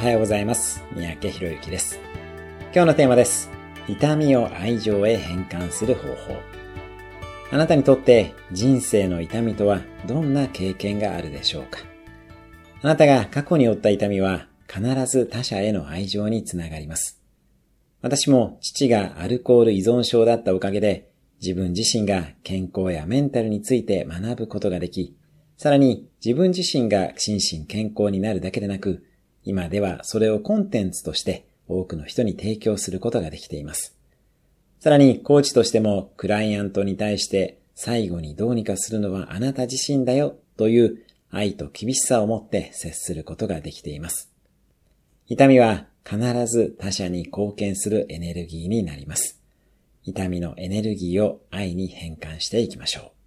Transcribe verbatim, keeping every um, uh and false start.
はようございます。三宅博之です。今日のテーマです。痛みを愛情へ変換する方法。あなたにとって人生の痛みとはどんな経験があるでしょうか。あなたが過去に負った痛みは必ず他者への愛情につながります。私も父がアルコール依存症だったおかげで自分自身が健康やメンタルについて学ぶことができ、さらに自分自身が心身健康になるだけでなく、今ではそれをコンテンツとして多くの人に提供することができています。さらにコーチとしてもクライアントに対して最後にどうにかするのはあなた自身だよという愛と厳しさを持って接することができています。痛みは必ず他者に貢献するエネルギーになります。痛みのエネルギーを愛に変換していきましょう。